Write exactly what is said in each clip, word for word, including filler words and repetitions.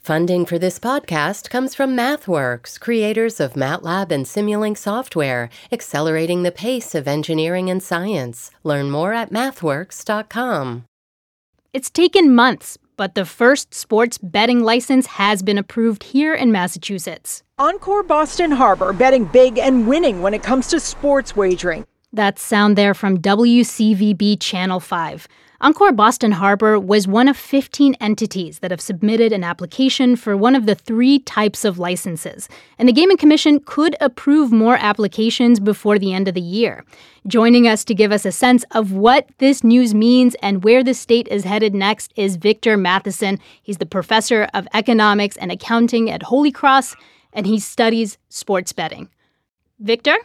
Funding for this podcast comes from MathWorks, creators of MATLAB and Simulink software, accelerating the pace of engineering and science. Learn more at mathworks dot com. It's taken months, but the first sports betting license has been approved here in Massachusetts. Encore Boston Harbor, betting big and winning when it comes to sports wagering. That sound there from W C V B Channel five. Encore Boston Harbor was one of fifteen entities that have submitted an application for one of the three types of licenses, and the Gaming Commission could approve more applications before the end of the year. Joining us to give us a sense of what this news means and where the state is headed next is Victor Matheson. He's the professor of economics and accounting at Holy Cross, and he studies sports betting. Victor?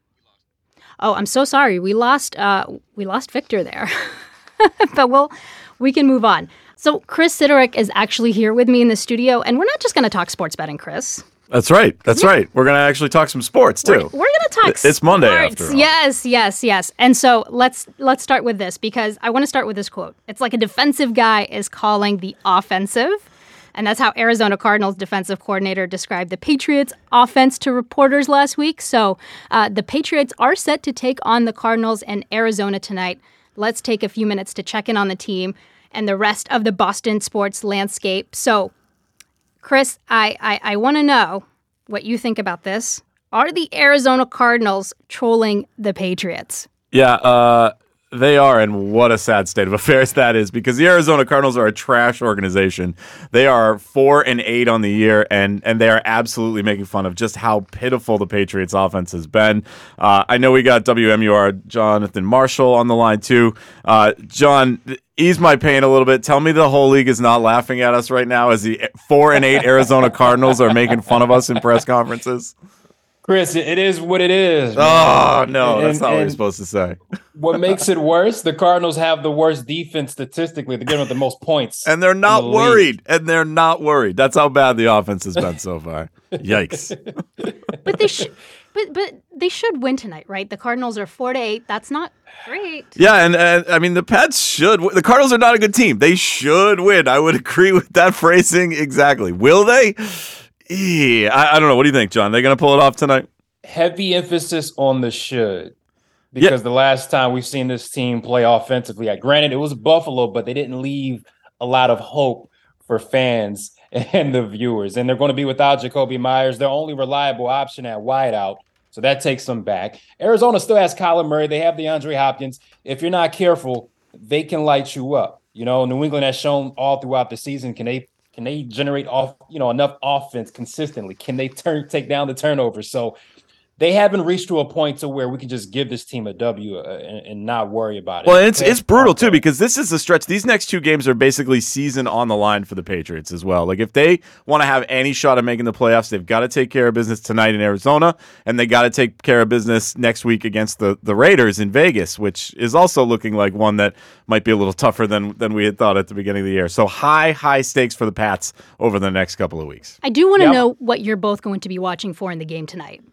Oh, I'm so sorry. We lost uh, we lost Victor there. But we'll, we can move on. So Chris Sidorick is actually here with me in the studio, and we're not just going to talk sports betting, Chris. That's right. That's yeah. right. We're going to actually talk some sports, too. We're, we're going to talk it's sports. It's Monday, after all. Yes, yes, yes. And so let's let's start with this, because I want to start with this quote. It's like a defensive guy is calling the offensive, and that's how Arizona Cardinals defensive coordinator described the Patriots' offense to reporters last week. So uh, the Patriots are set to take on the Cardinals in Arizona tonight. Let's take a few minutes to check in on the team and the rest of the Boston sports landscape. So, Chris, I, I, I want to know what you think about this. Are the Arizona Cardinals trolling the Patriots? Yeah, uh, they are, and what a sad state of affairs that is, because the Arizona Cardinals are a trash organization. They are four and eight on the year, and and they are absolutely making fun of just how pitiful the Patriots' offense has been. Uh, I know we got W M U R Jonathan Marshall on the line too. Uh, John, ease my pain a little bit. Tell me the whole league is not laughing at us right now as the four and eight Arizona Cardinals are making fun of us in press conferences. Chris, it is what it is. Man. Oh, no, and, that's not and what you're supposed to say. What makes it worse, the Cardinals have the worst defense statistically. They're giving up the most points. And they're not the worried. league. And they're not worried. That's how bad the offense has been so far. Yikes. But they should but but they should win tonight, right? The Cardinals are four to eight. That's not great. Yeah, and, and I mean, the Pats should win. The Cardinals are not a good team. They should win. I would agree with that phrasing exactly. Will they? Yeah, I, I don't know. What do you think, John? They going to pull it off tonight? Heavy emphasis on the should, because yeah. the last time we've seen this team play offensively, yeah, granted it was Buffalo, but they didn't leave a lot of hope for fans and the viewers. And they're going to be without Jacoby Myers, their only reliable option at wideout. So that takes them back. Arizona still has Kyler Murray. They have DeAndre Hopkins. If you're not careful, they can light you up. You know, New England has shown all throughout the season. Can they can they generate off, you know, enough offense consistently? Can they turn take down the turnovers? So they haven't reached to a point to where we can just give this team a W uh, and, and not worry about it. Well, it's it's brutal too, because this is the stretch. These next two games are basically season on the line for the Patriots as well. Like, if they want to have any shot at making the playoffs, they've got to take care of business tonight in Arizona, and they got to take care of business next week against the, the Raiders in Vegas, which is also looking like one that might be a little tougher than than we had thought at the beginning of the year. So high, high stakes for the Pats over the next couple of weeks. I do want to yep. know what you're both going to be watching for in the game tonight.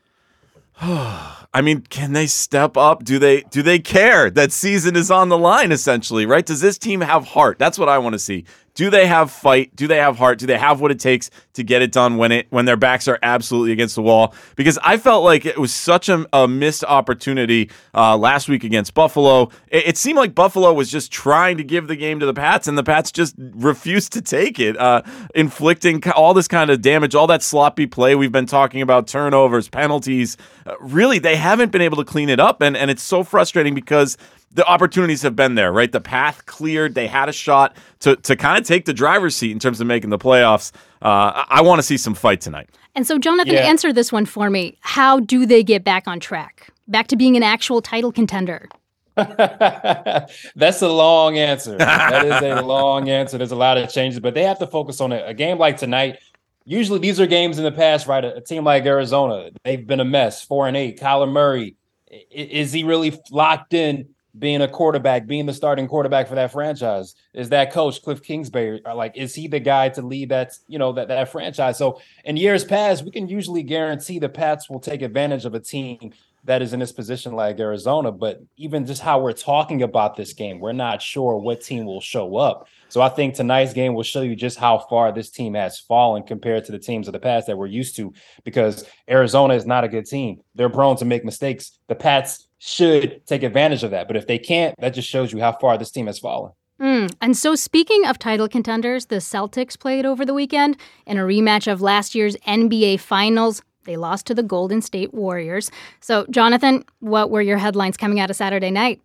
I mean, can they step up? Do they do they care that season is on the line, essentially, right? Does this team have heart? That's what I want to see. Do they have fight? Do they have heart? Do they have what it takes to get it done when it when their backs are absolutely against the wall? Because I felt like it was such a, a missed opportunity uh, last week against Buffalo. It, it seemed like Buffalo was just trying to give the game to the Pats, and the Pats just refused to take it, uh, inflicting all this kind of damage, all that sloppy play we've been talking about, turnovers, penalties. Uh, really, they haven't been able to clean it up, and, and it's so frustrating because the opportunities have been there, right? The path cleared. They had a shot to to kind of take the driver's seat in terms of making the playoffs. Uh, I, I want to see some fight tonight. And so, Jonathan, yeah. answer this one for me. How do they get back on track? Back to being an actual title contender? That's a long answer. That is a long answer. There's a lot of changes, but they have to focus on a, a game like tonight. Usually these are games in the past, right? A, a team like Arizona, they've been a mess, four and eight. Kyler Murray, is he really locked in being a quarterback, being the starting quarterback for that franchise? Is that coach Cliff Kingsbury, like, is he the guy to lead that, you know, that, that franchise? So in years past, we can usually guarantee the Pats will take advantage of a team that is in this position like Arizona, but even just how we're talking about this game, we're not sure what team will show up. So I think tonight's game will show you just how far this team has fallen compared to the teams of the past that we're used to, because Arizona is not a good team. They're prone to make mistakes. The Pats should take advantage of that. But if they can't, that just shows you how far this team has fallen. Mm. And so speaking of title contenders, the Celtics played over the weekend in a rematch of last year's N B A Finals. They lost to the Golden State Warriors. So, Jonathan, what were your headlines coming out of Saturday night?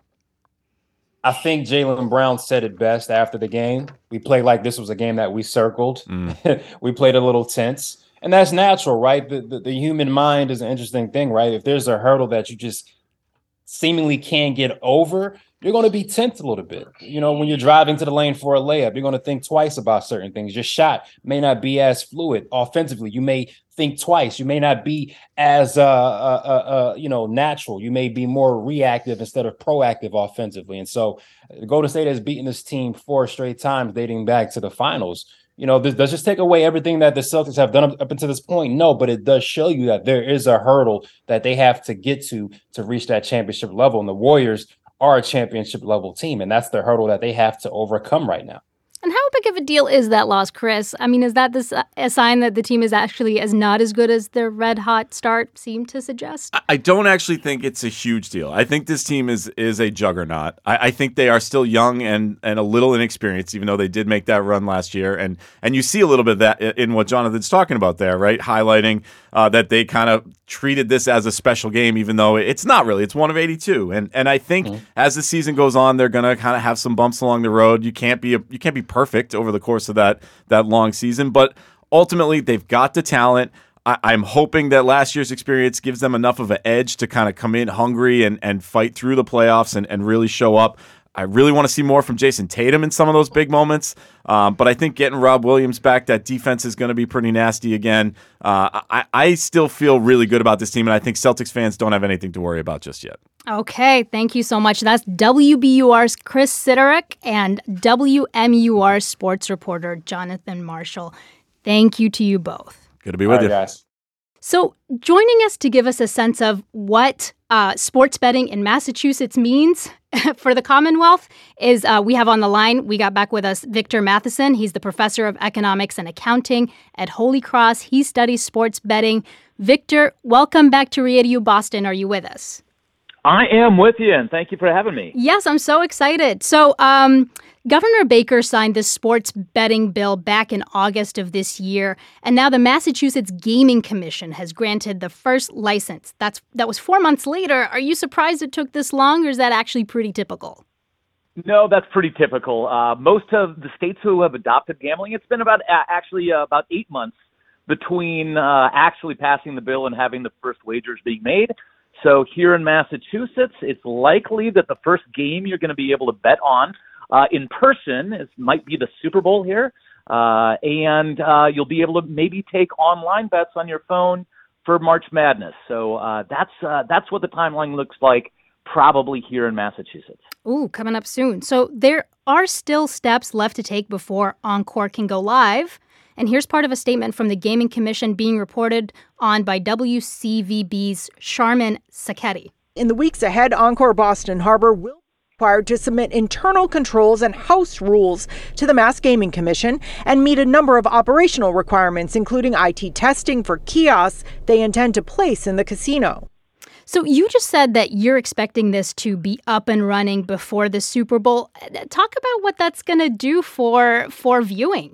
I think Jaylen Brown said it best after the game. We played like this was a game that we circled. Mm. We played a little tense. And that's natural, right? The, the, the human mind is an interesting thing, right? If there's a hurdle that you just seemingly can't get over, you're going to be tense a little bit. You know, when you're driving to the lane for a layup, you're going to think twice about certain things. Your shot may not be as fluid offensively. You may think twice. You may not be as, uh, uh, uh, uh, you know, natural. You may be more reactive instead of proactive offensively. And so Golden State has beaten this team four straight times dating back to the finals. You know, this does just take away everything that the Celtics have done up, up until this point. No, but it does show you that there is a hurdle that they have to get to to reach that championship level. And the Warriors are a championship level team, and that's the hurdle that they have to overcome right now. And how big of a deal is that loss, Chris? I mean, is that this a sign that the team is actually as not as good as their red-hot start seemed to suggest? I don't actually think it's a huge deal. I think this team is is a juggernaut. I, I think they are still young and and a little inexperienced, even though they did make that run last year. And and you see a little bit of that in what Jonathan's talking about there, right? Highlighting uh, that they kind of treated this as a special game, even though it's not really. It's one of eighty-two. And and I think mm-hmm. as the season goes on, they're going to kind of have some bumps along the road. You can't be a, you can't be perfect over the course of that that long season, but ultimately they've got the talent. I, I'm hoping that last year's experience gives them enough of an edge to kind of come in hungry and, and fight through the playoffs and, and really show up. I really want to see more from Jason Tatum in some of those big moments, um, but I think getting Rob Williams back, that defense is going to be pretty nasty again. Uh, I, I still feel really good about this team, and I think Celtics fans don't have anything to worry about just yet. Okay, thank you so much. That's W B U R's Chris Sidorick and W M U R sports reporter Jonathan Marshall. Thank you to you both. Good to be with All you. Right, guys. So joining us to give us a sense of what uh, sports betting in Massachusetts means for the Commonwealth is uh, we have on the line, we got back with us Victor Matheson. He's the professor of economics and accounting at Holy Cross. He studies sports betting. Victor, welcome back to Radio Boston. Are you with us? I am with you, and thank you for having me. Yes, I'm so excited. So um, Governor Baker signed this sports betting bill back in August of this year, and now the Massachusetts Gaming Commission has granted the first license. That's That was four months later. Are you surprised it took this long, or is that actually pretty typical? No, that's pretty typical. Uh, most of the states who have adopted gambling, it's been about uh, actually uh, about eight months between uh, actually passing the bill and having the first wagers being made. So here in Massachusetts, it's likely that the first game you're going to be able to bet on uh, in person is might be the Super Bowl here, uh, and uh, you'll be able to maybe take online bets on your phone for March Madness. So uh, that's uh, that's what the timeline looks like probably here in Massachusetts. Ooh, coming up soon. So there are still steps left to take before Encore can go live. And here's part of a statement from the Gaming Commission being reported on by W C V B's Sharman Sacchetti. In the weeks ahead, Encore Boston Harbor will be required to submit internal controls and house rules to the Mass Gaming Commission and meet a number of operational requirements, including I T testing for kiosks they intend to place in the casino. So you just said that you're expecting this to be up and running before the Super Bowl. Talk about what that's going to do for for viewing.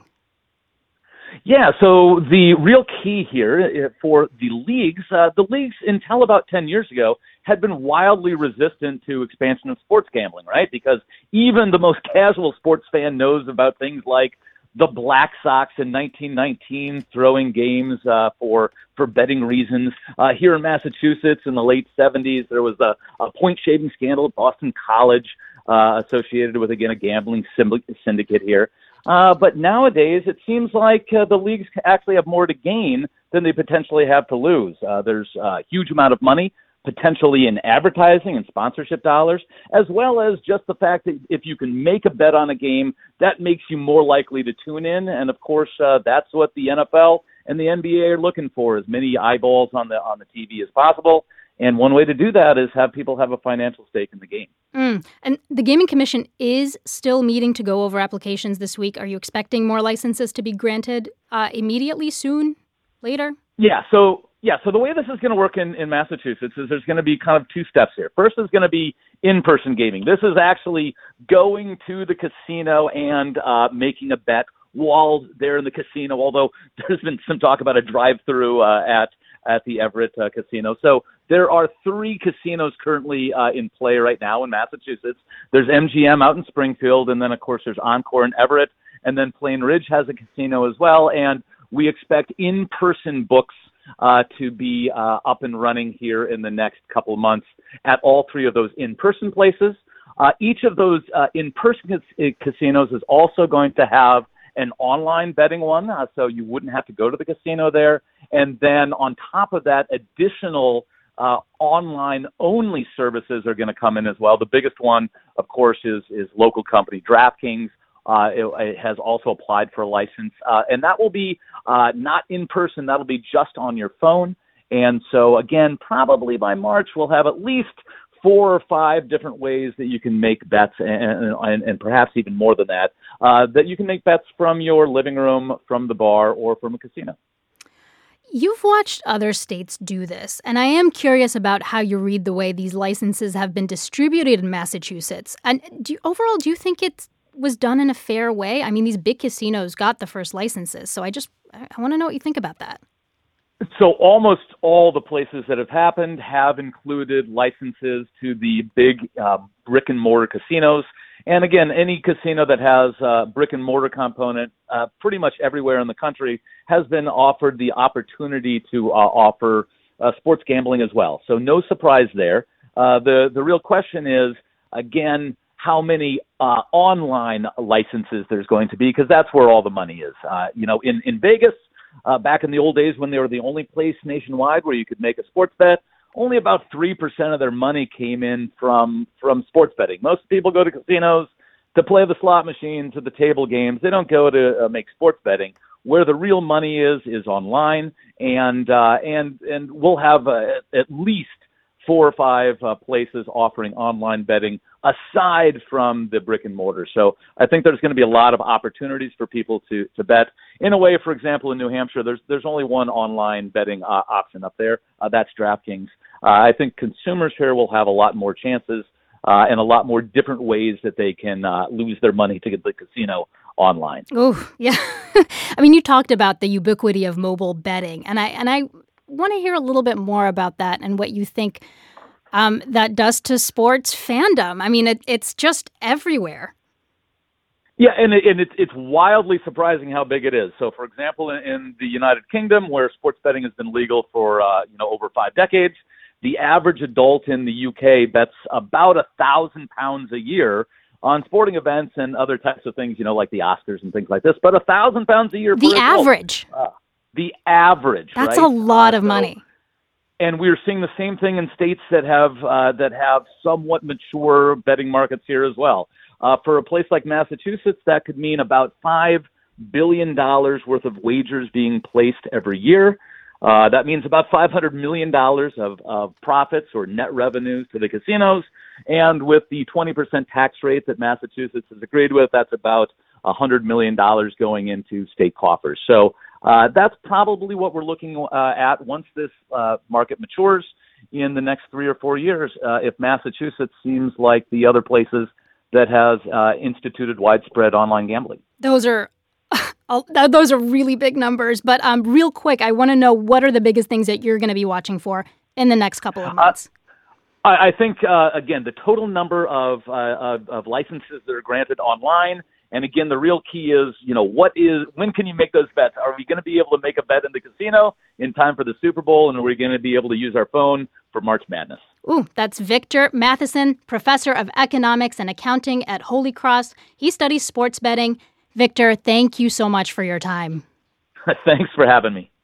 Yeah, so the real key here for the leagues, uh, the leagues until about ten years ago had been wildly resistant to expansion of sports gambling, right? Because even the most casual sports fan knows about things like the Black Sox in nineteen nineteen throwing games uh, for for betting reasons. Uh, here in Massachusetts in the late seventies, there was a, a point shaving scandal at Boston College uh, associated with, again, a gambling syndicate here. Uh, but nowadays, it seems like uh, the leagues actually have more to gain than they potentially have to lose. Uh, there's a huge amount of money potentially in advertising and sponsorship dollars, as well as just the fact that if you can make a bet on a game, that makes you more likely to tune in. And of course, uh, that's what the N F L and the N B A are looking for, as many eyeballs on the on the T V as possible. And one way to do that is have people have a financial stake in the game. Mm. And the Gaming Commission is still meeting to go over applications this week. Are you expecting more licenses to be granted uh, immediately, soon, later? Yeah, so yeah, so the way this is going to work in, in Massachusetts is there's going to be kind of two steps here. First is going to be in-person gaming. This is actually going to the casino and uh, making a bet while they're in the casino, although there's been some talk about a drive-through uh, at at the Everett uh, Casino. So there are three casinos currently uh, in play right now in Massachusetts. There's M G M out in Springfield, and then, of course, there's Encore in Everett, and then Plain Ridge has a casino as well, and we expect in-person books uh, to be uh, up and running here in the next couple of months at all three of those in-person places. Uh, each of those uh, in-person cas- casinos is also going to have an online betting one, uh, so you wouldn't have to go to the casino there. And then on top of that, additional uh, online-only services are going to come in as well. The biggest one, of course, is is local company DraftKings. Uh, it, it has also applied for a license, uh, and that will be uh, not in person. That'll be just on your phone. And so, again, probably by March, we'll have at least four or five different ways that you can make bets, and, and, and perhaps even more than that, uh, that you can make bets from your living room, from the bar, or from a casino. You've watched other states do this, and I am curious about how you read the way these licenses have been distributed in Massachusetts. And do you, overall, do you think it was done in a fair way? I mean, these big casinos got the first licenses, so I just I want to know what you think about that. So almost all the places that have happened have included licenses to the big uh, brick and mortar casinos. And again, any casino that has a brick and mortar component, uh, pretty much everywhere in the country, has been offered the opportunity to uh, offer uh, sports gambling as well. So no surprise there. Uh, the, the real question is, again, how many uh, online licenses there's going to be, because that's where all the money is. Uh, you know, in, in Vegas, Uh, back in the old days when they were the only place nationwide where you could make a sports bet, only about three percent of their money came in from from sports betting. Most people go to casinos to play the slot machines or the table games. They don't go to uh, make sports betting. Where the real money is is online, and uh, and and we'll have uh, at least four or five uh, places offering online betting aside from the brick and mortar. So I think there's going to be a lot of opportunities for people to to bet. In a way, for example, in New Hampshire, there's there's only one online betting uh, option up there. Uh, that's DraftKings. Uh, I think consumers here will have a lot more chances uh, and a lot more different ways that they can uh, lose their money to get the casino online. Oh, yeah. I mean, you talked about the ubiquity of mobile betting, and I and I want to hear a little bit more about that and what you think um, that does to sports fandom. I mean, it, it's just everywhere. Yeah, and, it, and it's it's wildly surprising how big it is. So, for example, in, in the United Kingdom, where sports betting has been legal for uh, you know over five decades, the average adult in the U K bets about a thousand pounds a year on sporting events and other types of things, you know, like the Oscars and things like this. But a thousand pounds a year. The per average. Uh, the average. That's right? a lot uh, of so, money. And we're seeing the same thing in states that have uh, that have somewhat mature betting markets here as well. Uh, for a place like Massachusetts, that could mean about five billion dollars worth of wagers being placed every year. Uh, that means about five hundred million dollars of, of profits or net revenues to the casinos. And with the twenty percent tax rate that Massachusetts has agreed with, that's about one hundred million dollars going into state coffers. So uh, that's probably what we're looking uh, at once this uh, market matures in the next three or four years, uh, if Massachusetts seems like the other places that has uh, instituted widespread online gambling. Those are those are really big numbers. But um, real quick, I want to know, what are the biggest things that you're going to be watching for in the next couple of months? Uh, I, I think, uh, again, the total number of, uh, of of licenses that are granted online. And again, the real key is, you know, what is when can you make those bets? Are we going to be able to make a bet in the casino in time for the Super Bowl? And are we going to be able to use our phone for March Madness? Ooh, that's Victor Matheson, professor of economics and accounting at Holy Cross. He studies sports betting. Victor, thank you so much for your time. Thanks for having me.